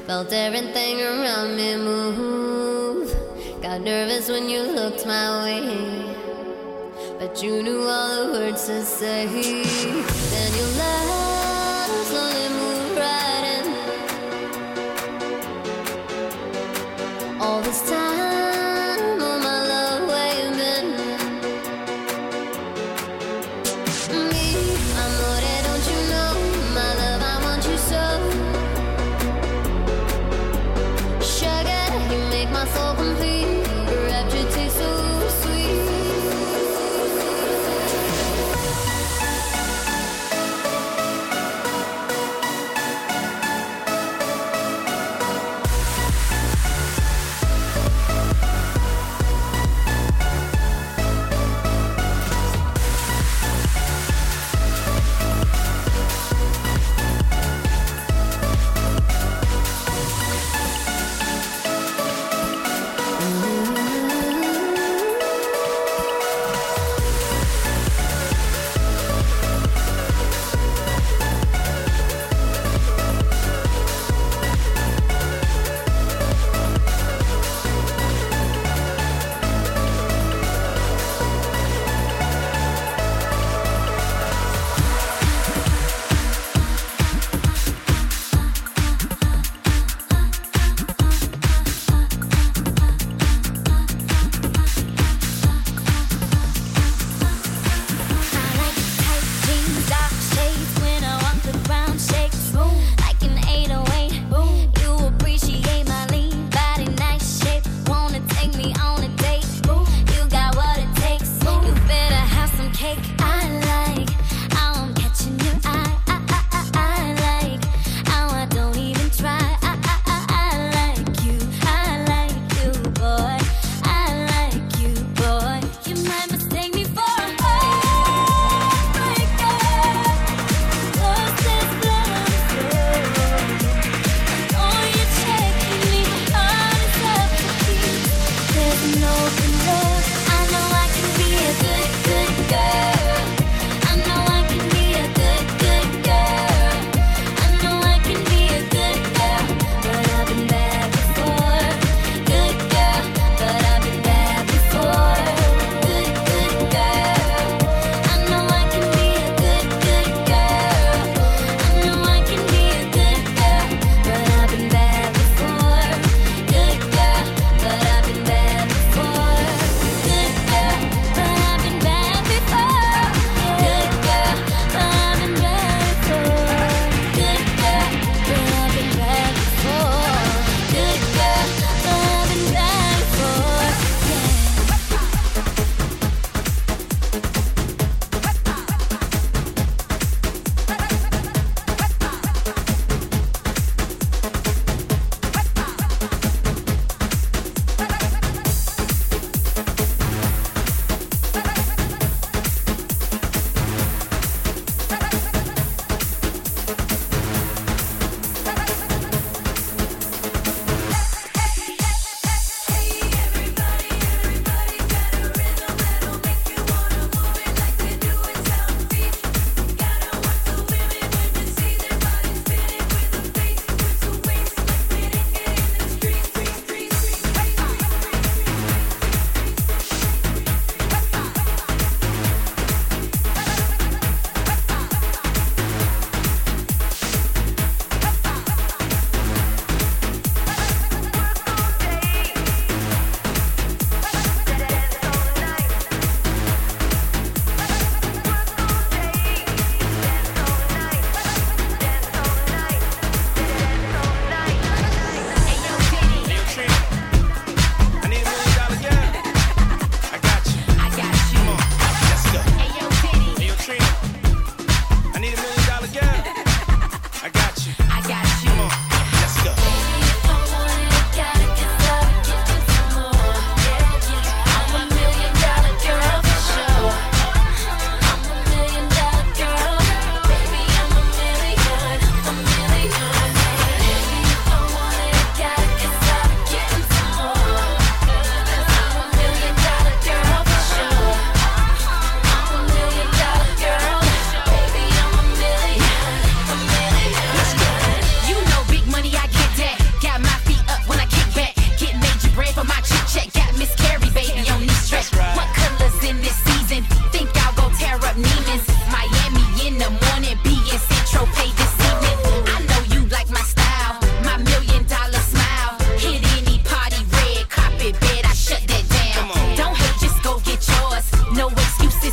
Felt everything around me move. Got nervous when you looked my way, but you knew all the words to say. Then you left, slowly moved right in. All this time, oh my love, where you been? Me, amore, don't you know, my love, I want you so. Sugar, you make my soul complete. Rapture tastes so sweet.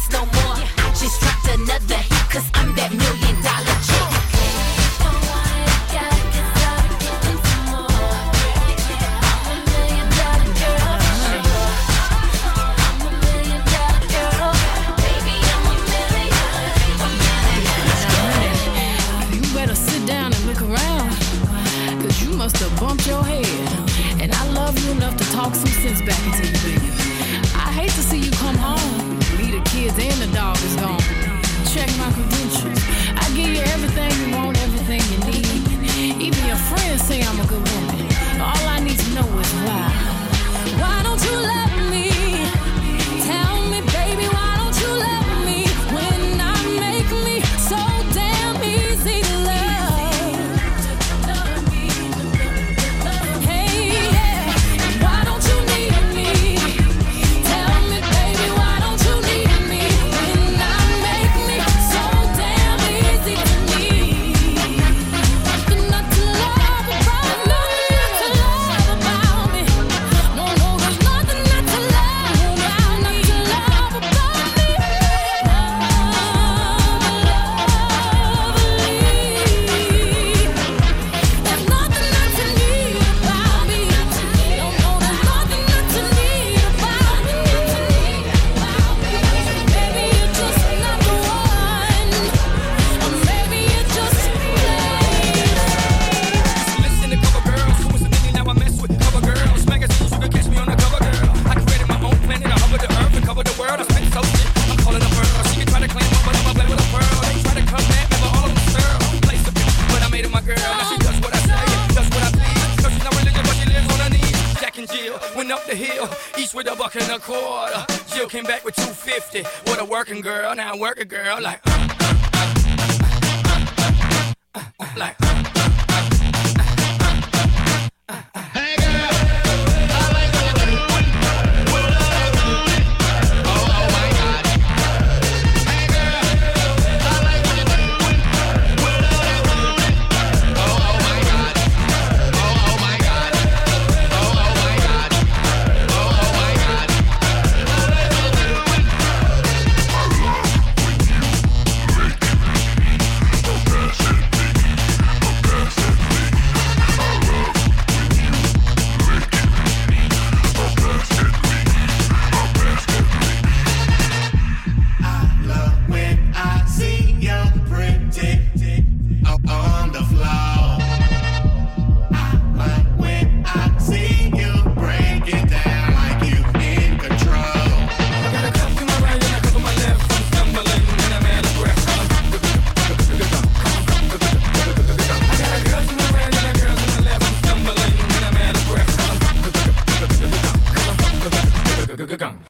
waste no more. I just dropped another hit, cause I'm that $1 million chick. Must have bumped your head, and I love you enough to talk some sense back into you, baby. I hate to see you come home, leave the kids and the dog is gone. Check my credentials. I give you everything you want, everything you need. Even your friends say I'm a good woman. All I need to know is why. Why don't you love me? Tell me, baby, why don't you love me when I make me so damn easy to love? Jill came back with 250. What a working girl, now a working girl like